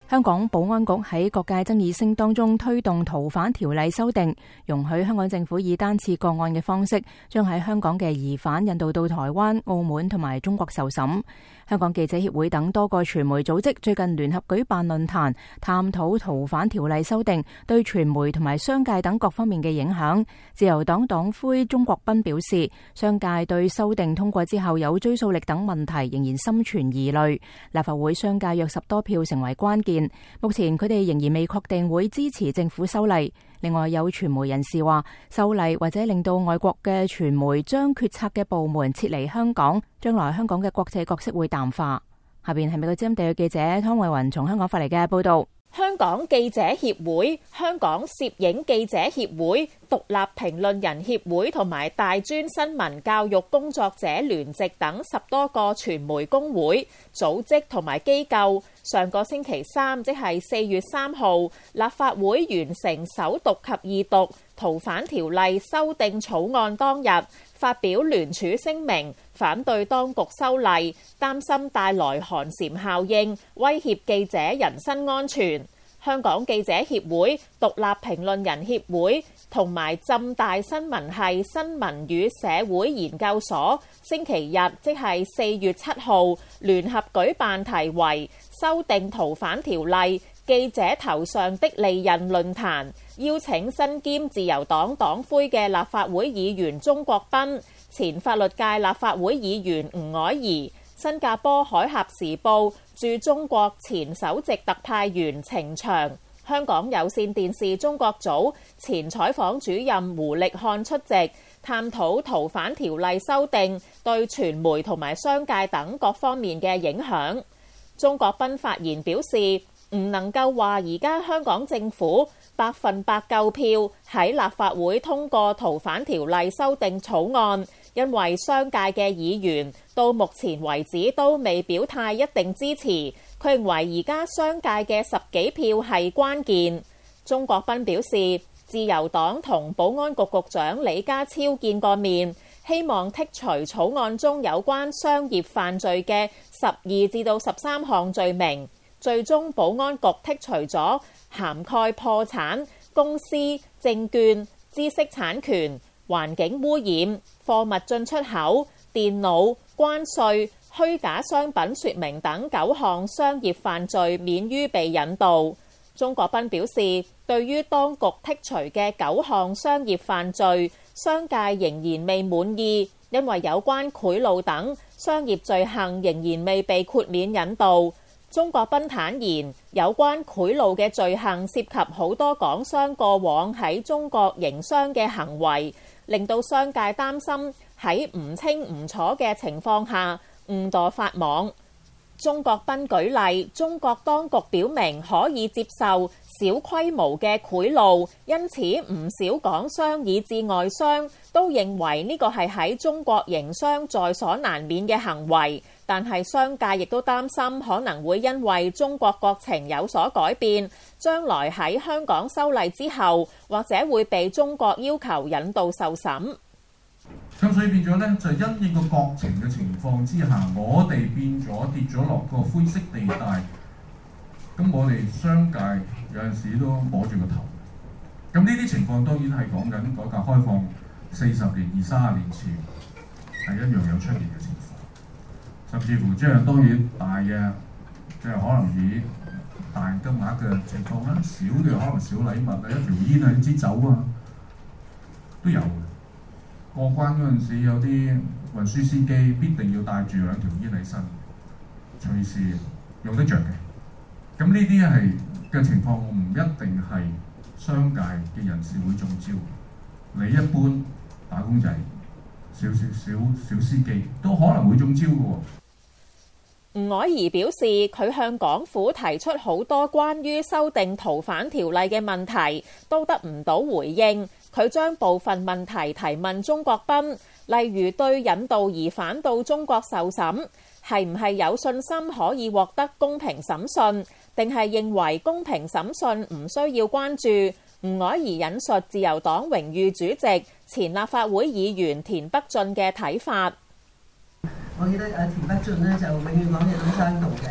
香港保安局喺各界爭議聲當中推動逃犯條例修訂，容許香港政府以單次個案嘅方式，將喺香港嘅疑犯引渡到台灣、澳門同埋中國受審。香港記者協會等多個傳媒組織最近聯合舉辦論壇，探討逃犯條例修訂對傳媒同埋商界等各方面嘅影響。自由黨黨魁鍾國斌表示，商界對修訂通過之後有追溯力等問題仍然心存疑慮。立法會商界約10多票成為關鍵。目前佢哋仍然未確定會支持政府修例。另外有傳媒人士話，修例或者令到外國嘅傳媒將決策嘅部門撤離香港，將來香港嘅國際角色會淡化。下邊係美國之音地嘅記者湯慧雲從香港發嚟嘅報道。 香港記者協會、香港攝影記者協會、獨立評論人協會同埋大專新聞教育工作者聯席等10多個傳媒工會、組織同埋機構，上個星期三，即係4月3號，立法會完成首讀及二讀逃犯條例修訂草案當日，發表聯署聲明，反對當局修例，擔心帶來寒蟬效應，威脅記者人身安全。香港記者協會、獨立評論人協會同埋浸大新聞系新聞與社會研究所星期日，即係4月7號，聯合舉辦題為修訂逃犯條例記者頭上的利刃論壇，邀請身兼自由黨黨魁嘅立法會議員鍾國斌、前法律界立法會議員吳靄儀、新加坡海峽時報駐中國前首席特派員程翔、香港有線電視中國組前採訪主任胡力漢出席，探討逃犯條例修訂對傳媒同埋商界等各方面嘅影響。鍾國斌發言表示，唔能夠話而家香港政府100%夠票喺立法會通過逃犯條例修訂草案，因為商界嘅議員到目前為止都未表態一定支持。佢認為而家商界嘅10幾票係關鍵。鍾國斌表示，自由黨同保安局局長李家超見過面，希望剔除草案中有關商業犯罪嘅12至到13項罪名。最終保安局剔除咗涵蓋破產、公司、證券、知識產權、環境污染、貨物進出口、電腦、關稅、虛假商品說明等9項商業犯罪免於被引渡。鍾國斌表示，對於當局剔除嘅9項商業犯罪，商界仍然未滿意，因為有關賄賂等商業罪行仍然未被豁免引渡。鍾國斌坦言，有關賄賂嘅罪行涉及好多港商過往喺中國營商嘅行為，令到商界擔心喺唔清唔楚嘅情況下誤墮法網。鍾國斌舉例，中國當局表明可以接受小規模嘅賄賂，因此唔少港商以至外商都認為呢個係喺中國營商在所難免嘅行為。但係商界亦都擔心可能會因為中國國情有所改變，將來喺香港修例之後，或者會被中國要求引渡受審。 咁所以變咗呢，就因應個國情嘅情況之下，我哋變咗跌咗落個灰色地帶。咁我哋商界有陣時都摸住個頭。咁呢啲情況當然係講緊改革開放40年、20-30年前係一樣有出現嘅情況。甚至乎即係當然大嘅，即係可能以大金額嘅情況啦，小嘅可能小禮物啊，一條煙啊，一支酒啊，都有嘅。過關嗰陣時，有啲運輸司機必定要帶住2條煙喺身，隨時用得着嘅。咁呢啲係嘅情況，唔一定係商界嘅人士會中招。你一般打工仔、小司機都可能會中招嘅喎。 吳靄儀表示，佢向港府提出好多關於修訂逃犯條例嘅問題，都得唔到回應。佢將部分問題提問鍾國斌，例如對引渡疑犯到中國受審，係唔係有信心可以獲得公平審訊，定係認為公平審訊唔需要關注？吳靄儀引述自由黨榮譽主席、前立法會議員田北俊嘅睇法。 我記得田北俊呢就永遠講嘢都生動嘅，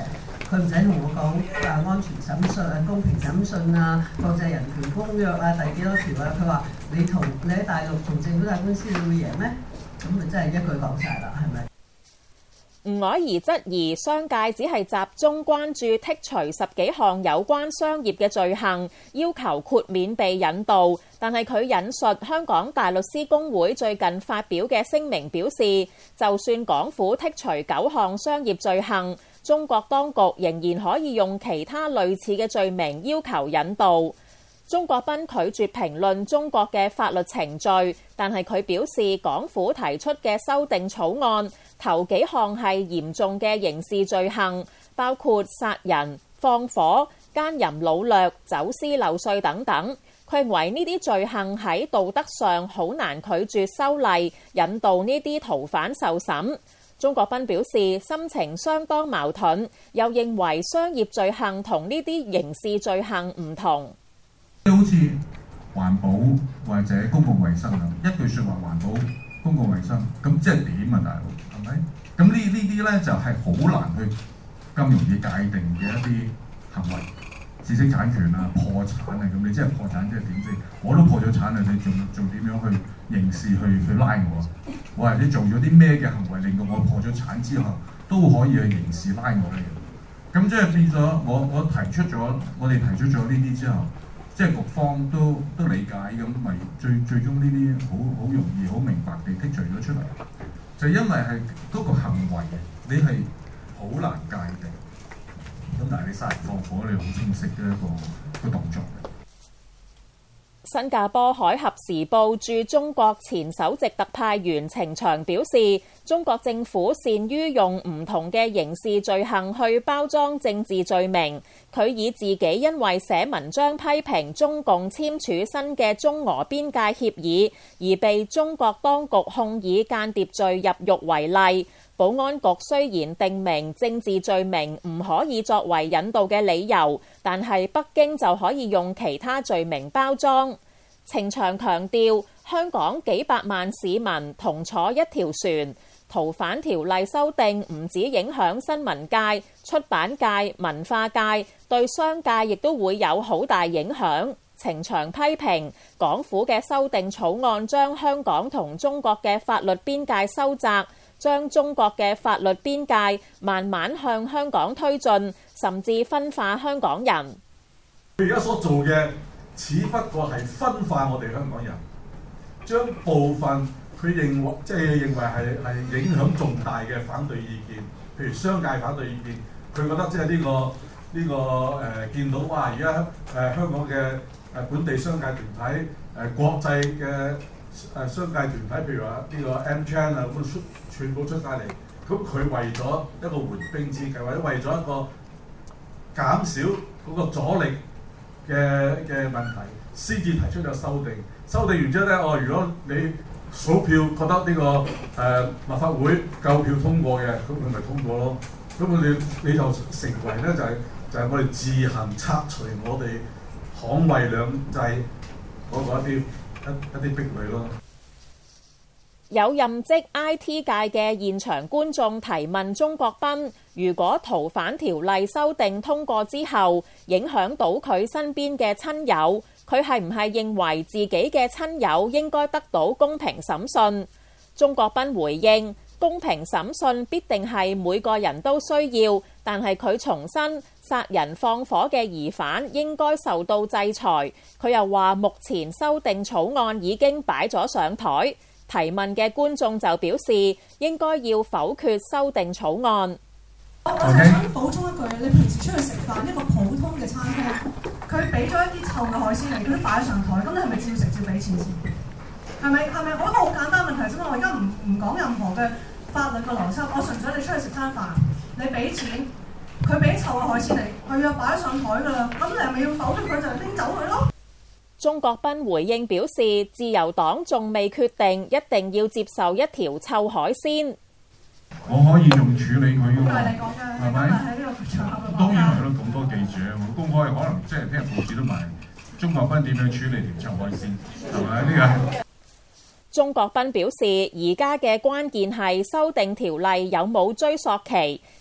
佢唔使同我講安全審訊、公平審訊啊、國際人權公約啊、第幾多條啊。佢話你喺大陸同政府打官司，你會贏咩？咁咪真係一句講晒啦，係咪？ 吳靄儀質疑商界只係集中關注剔除10幾項有關商業嘅罪行，要求豁免被引渡。但係佢引述香港大律師公會最近發表嘅聲明表示，就算港府剔除9項商業罪行，中國當局仍然可以用其他類似嘅罪名要求引渡。鍾國斌拒絕評論中國嘅法律程序，但係佢表示港府提出嘅修訂草案頭幾項係嚴重嘅刑事罪行，包括殺人、放火、姦淫擄掠、走私漏稅等等。佢認為呢啲罪行喺道德上好難拒絕修例，引導呢啲逃犯受審。鍾國斌表示心情相當矛盾，又認為商業罪行同呢啲刑事罪行唔同。 好似環保或者公共衛生咁，一句説話環保、公共衛生，咁即係點啊，大佬係咪？咁呢啲咧就係好難去咁容易界定嘅一啲行為，知識產權啊、破產啊，咁你即係破產即係點先？我都破咗產啦，你仲點樣去刑事去拉我啊？我或者做咗啲咩嘅行為令到我破咗產之後都可以去刑事拉我咧？咁即係變咗我哋提出咗呢啲之後。即係局方都理解咁，咪最終呢啲好容易、好明白地剔除咗出嚟，就因為係嗰個行為你係好難界定，咁但係你殺人放火你好清晰嘅一個動作。 新加坡海峽時報駐中國前首席特派員程翔表示，中國政府善於用唔同嘅刑事罪行去包裝政治罪名。佢以自己因為寫文章批評中共簽署新嘅中俄邊界協議而被中國當局控以間諜罪入獄為例。保安局雖然定明政治罪名唔可以作為引渡嘅理由，但係北京就可以用其他罪名包裝。程翔強調，香港幾百萬市民同坐一條船，逃犯條例修訂唔止影響新聞界、出版界、文化界，對商界亦都會有好大影響。程翔批評港府嘅修訂草案將香港同中國嘅法律邊界收窄，將中國嘅法律邊界慢慢向香港推進，甚至分化香港人。 佢而家所做嘅只不過係分化我哋香港人，將部分佢認為係影響重大嘅反對意見，譬如商界反對意見，佢覺得即係呢個見到哇，而家香港嘅本地商界團體、國際嘅商界團體，譬如話呢個 MCham 啊，咁全部出晒嚟，咁佢為咗一個緩兵之計，或者為咗一個減少嗰個阻力嘅問題，先至提出咗修訂。修訂完之後咧，如果你數票覺得呢個立法會夠票通過嘅，咁佢咪通過咯。咁你就成為咧就係我哋自行拆除我哋捍衛兩制嗰個一啲壁壘咯。 有任職 IT 界嘅現場觀眾提問鍾國斌，如果逃犯條例修訂通過之後，影響到佢身邊嘅親友，佢係唔係認為自己嘅親友應該得到公平審訊？鍾國斌回應，公平審訊必定係每個人都需要，但係佢重申殺人放火嘅疑犯應該受到制裁。佢又話目前修訂草案已經擺咗上台。提問嘅觀眾就表示應該要否決修訂草案。 我就想補充一句，你平時出去食飯一個普通嘅餐廳，佢俾咗一啲臭嘅海鮮嚟，佢都擺咗上台，咁你係咪照食照俾錢先？係咪？我一個好簡單問題啫嘛，我而家唔講任何嘅法律嘅邏輯，我純粹你出去食餐飯，你俾錢，佢俾臭嘅海鮮嚟，係啊擺咗上台㗎啦，咁你係咪要否決佢就拎走佢咯？ 鍾國斌回應表示，自由黨仲未決定，一定要接受一條臭海鮮。 我可以用處理佢㗎嘛，係咪？ 喺呢個場合當然係咯，咁多記者，我公開可能即係聽日報紙都賣鍾國斌點樣處理條臭海鮮，係咪呢個？ 鍾國斌表示，而家嘅關鍵係修訂條例有冇追溯期，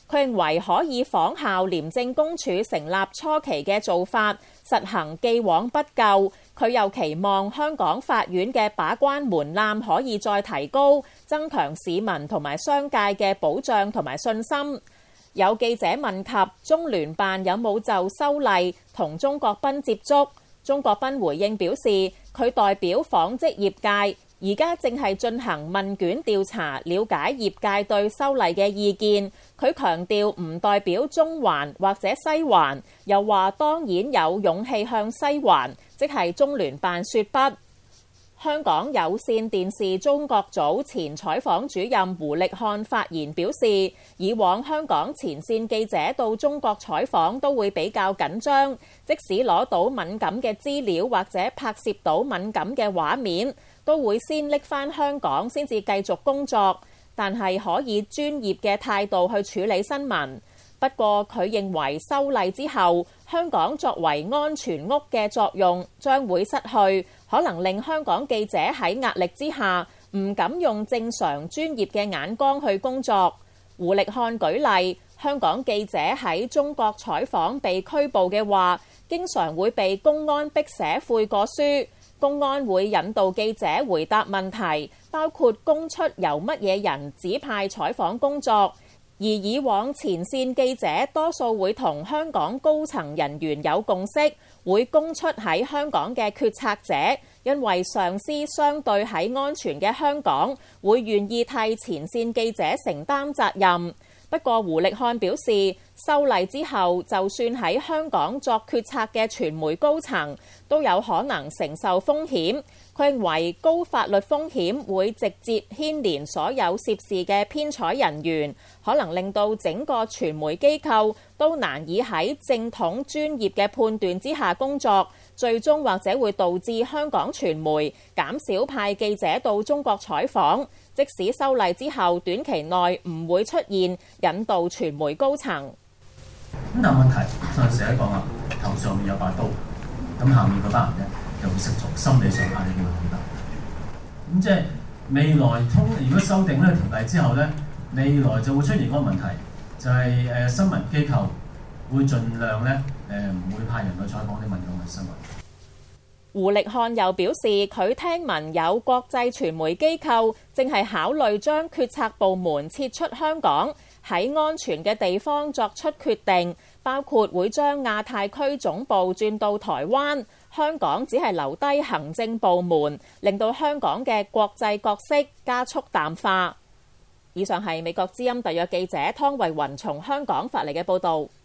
佢認為可以仿效廉政公署成立初期嘅做法，實行既往不咎。佢又期望香港法院嘅把關門檻可以再提高，增強市民同埋商界嘅保障同埋信心。有記者問及中聯辦有冇就修例同鍾國斌接觸，鍾國斌回應表示，佢代表紡織業界，而家正係進行問卷調查，了解業界對修例嘅意見。佢強調唔代表中環或者西環，又話當然有勇氣向西環，即係中聯辦說不。香港有線電視中國組前採訪主任胡力漢發言表示，以往香港前線記者到中國採訪都會比較緊張，即使攞到敏感嘅資料或者拍攝到敏感嘅畫面，都會先拎返香港先至繼續工作，但係可以專業嘅態度去處理新聞。不過佢認為修例之後，香港作為安全屋嘅作用將會失去，可能令香港記者喺壓力之下唔敢用正常專業嘅眼光去工作。胡力漢舉例，香港記者喺中國採訪被拘捕嘅話，經常會被公安逼寫悔過書，公安會引導記者回答問題，包括供出由乜嘢人指派採訪工作。而以往前線記者多數會同香港高層人員有共識，會供出喺香港嘅決策者，因為上司相對喺安全嘅香港，會願意替前線記者承擔責任。不過胡力漢表示，修例之後，就算喺香港作決策嘅傳媒高層，都有可能承受風險。佢認為高法律風險會直接牽連所有涉事嘅編採人員，可能令到整個傳媒機構都難以喺正統專業嘅判斷之下工作，最終或者會導致香港傳媒減少派記者到中國採訪。即使修例之後，短期內唔會出現引導傳媒高層。 咁但係問題上次講啦，頭上面有把刀，咁下面嗰班人咧就會食咗，心理上壓力會好大。咁即係未來如果修訂呢個條例之後咧，未來就會出現嗰個問題，就係新聞機構會盡量咧唔會派人去採訪啲敏感嘅新聞。 胡力漢又表示，佢聽聞有國際傳媒機構正係考慮將決策部門撤出香港，喺安全嘅地方作出決定，包括會將亞太區總部轉到台灣，香港只係留低行政部門，令到香港嘅國際角色加速淡化。以上係美國之音特約記者湯慧雲從香港發嚟嘅報導。